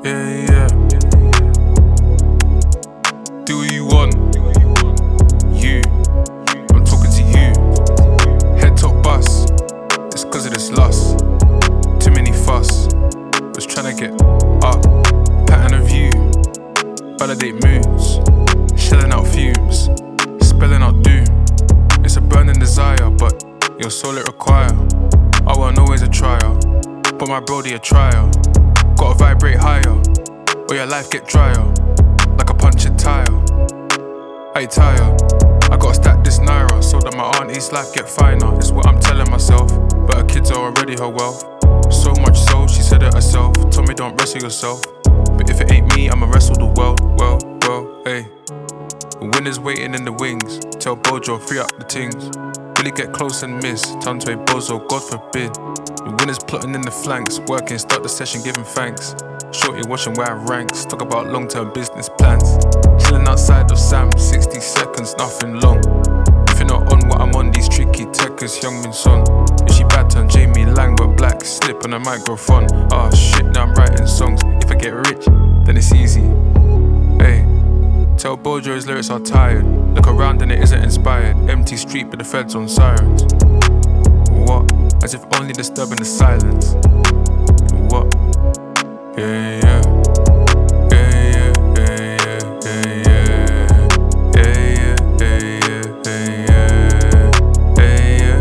yeah. Do what you want. You. I'm talking to you. Head top bus. It's cause of this lust. Too many fuss. Was tryna get up. Pattern of view. Validate moods. Shelling out fumes. Spelling out doom. It's a burning desire, but your soul it require. I wasn't always a trial, but my brody a trial. Gotta vibrate higher, or your life get drier. Like a punctured tire. I ain't tired. I gotta stack this naira so that my auntie's life get finer. It's what I'm telling myself, but her kids are already her wealth. So much so, she said it herself. Told me don't wrestle yourself, but if it ain't me, I'ma wrestle the world. Well, hey. The winner's waiting in the wings. Tell Bojo, free up the things. Really get close and miss. Turn to a bozo, God forbid. The winners plotting in the flanks. Working, start the session, giving thanks. Shorty watching where I ranks. Talk about long-term business plans. Chilling outside of Sam, 60 seconds, nothing long. If you're not on what I'm on, these tricky techers, Youngmin Son. If she bad, turn Jamie Lang, but black, slip on a microphone. Ah shit, now I'm writing songs. If I get rich, then it's easy. Hey. Tell Bojo his lyrics are tired. Look around and it isn't inspired. Empty street with the feds on sirens. What? As if only disturbing the silence. What? Yeah, yeah. Yeah, yeah, yeah, yeah, yeah. Yeah, yeah, yeah, yeah,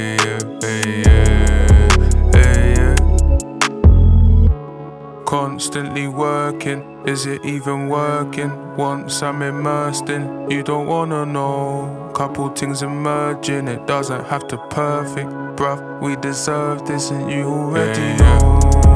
yeah. Yeah, yeah. Constantly working. Is it even working? Once I'm immersed in, you don't wanna know. Couple things emerging, it doesn't have to perfect. Bruv, we deserve this and you already know.